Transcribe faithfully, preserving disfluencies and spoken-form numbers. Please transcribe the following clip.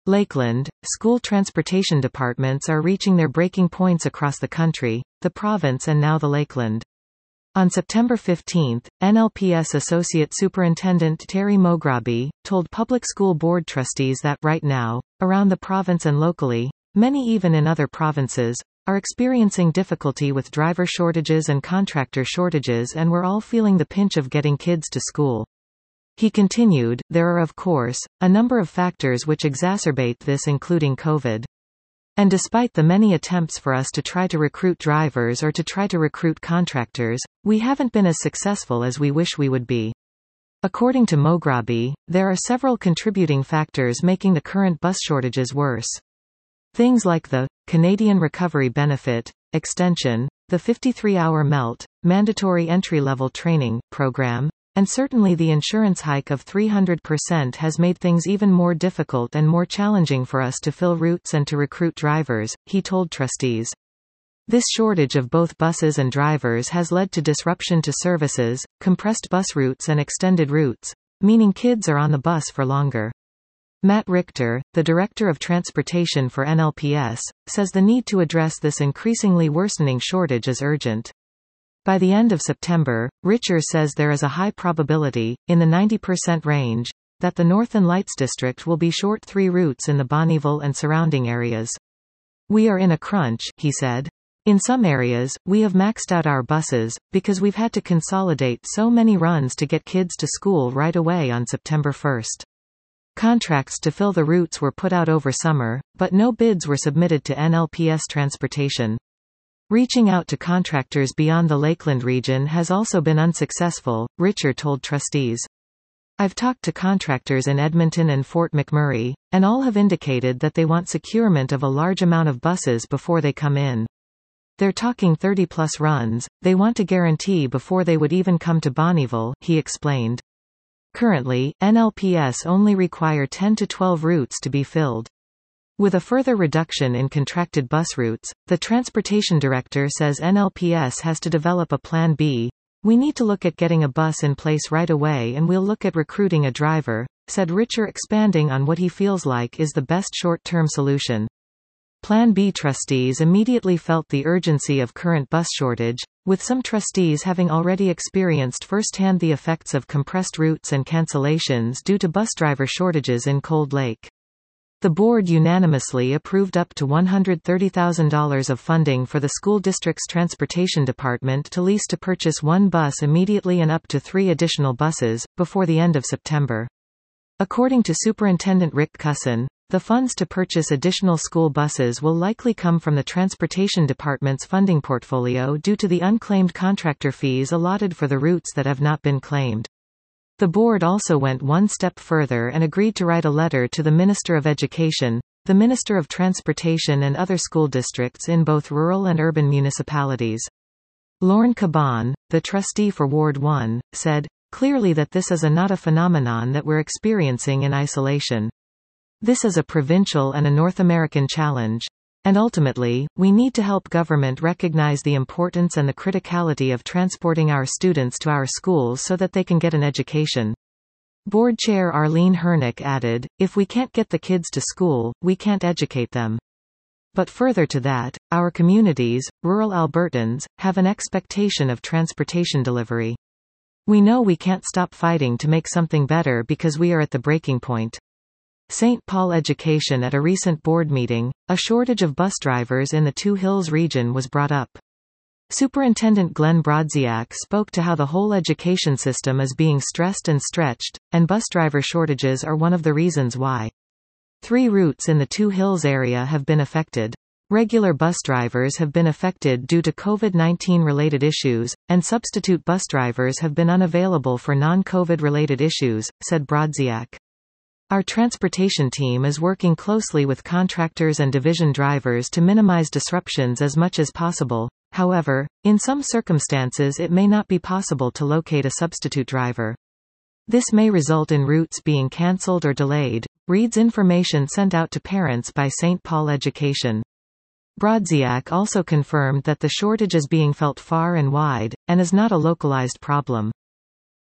Lakeland, school transportation departments are reaching their breaking points across the country, the province and now the Lakeland. On September fifteenth, N L P S Associate Superintendent Terry Mograbi told public school board trustees that, right now, around the province and locally, many even in other provinces, are experiencing difficulty with driver shortages and contractor shortages, and we're all feeling the pinch of getting kids to school. He continued, there are of course, a number of factors which exacerbate this, including COVID. And despite the many attempts for us to try to recruit drivers or to try to recruit contractors, we haven't been as successful as we wish we would be. According to Mograbi, there are several contributing factors making the current bus shortages worse. Things like the Canadian Recovery Benefit extension, the fifty-three hour MELT, mandatory entry-level training program, and certainly the insurance hike of three hundred percent has made things even more difficult and more challenging for us to fill routes and to recruit drivers, he told trustees. This shortage of both buses and drivers has led to disruption to services, compressed bus routes and extended routes, meaning kids are on the bus for longer. Matt Richter, the Director of Transportation for N L P S, says the need to address this increasingly worsening shortage is urgent. By the end of September, Richter says there is a high probability, in the ninety percent range, that the Northern Lights District will be short three routes in the Bonnyville and surrounding areas. We are in a crunch, he said. In some areas, we have maxed out our buses, because we've had to consolidate so many runs to get kids to school right away on September first. Contracts to fill the routes were put out over summer, but no bids were submitted to N L P S Transportation. Reaching out to contractors beyond the Lakeland region has also been unsuccessful, Richter told trustees. I've talked to contractors in Edmonton and Fort McMurray, and all have indicated that they want securement of a large amount of buses before they come in. They're talking thirty plus runs, they want to guarantee before they would even come to Bonnyville, he explained. Currently, N L P S only require ten to twelve routes to be filled. With a further reduction in contracted bus routes, the transportation director says N L P S has to develop a plan B. We need to look at getting a bus in place right away, and we'll look at recruiting a driver, said Richter, expanding on what he feels like is the best short-term solution. Plan B trustees immediately felt the urgency of current bus shortage, with some trustees having already experienced firsthand the effects of compressed routes and cancellations due to bus driver shortages in Cold Lake. The board unanimously approved up to one hundred thirty thousand dollars of funding for the school district's transportation department to lease to purchase one bus immediately and up to three additional buses, before the end of September. According to Superintendent Rick Cusson, the funds to purchase additional school buses will likely come from the Transportation Department's funding portfolio due to the unclaimed contractor fees allotted for the routes that have not been claimed. The board also went one step further and agreed to write a letter to the Minister of Education, the Minister of Transportation and other school districts in both rural and urban municipalities. Lorne Caban, the trustee for Ward one, said, clearly that this is a not a phenomenon that we're experiencing in isolation. This is a provincial and a North American challenge. And ultimately, we need to help government recognize the importance and the criticality of transporting our students to our schools so that they can get an education. Board Chair Arlene Hernick added, if we can't get the kids to school, we can't educate them. But further to that, our communities, rural Albertans, have an expectation of transportation delivery. We know we can't stop fighting to make something better because we are at the breaking point. Saint Paul Education at a recent board meeting, a shortage of bus drivers in the Two Hills region was brought up. Superintendent Glenn Brodziak spoke to how the whole education system is being stressed and stretched, and bus driver shortages are one of the reasons why. Three routes in the Two Hills area have been affected. Regular bus drivers have been affected due to COVID nineteen related issues, and substitute bus drivers have been unavailable for non-COVID related issues, said Brodziak. Our transportation team is working closely with contractors and division drivers to minimize disruptions as much as possible. However, in some circumstances it may not be possible to locate a substitute driver. This may result in routes being cancelled or delayed, reads information sent out to parents by Saint Paul Education. Brodziak also confirmed that the shortage is being felt far and wide, and is not a localized problem.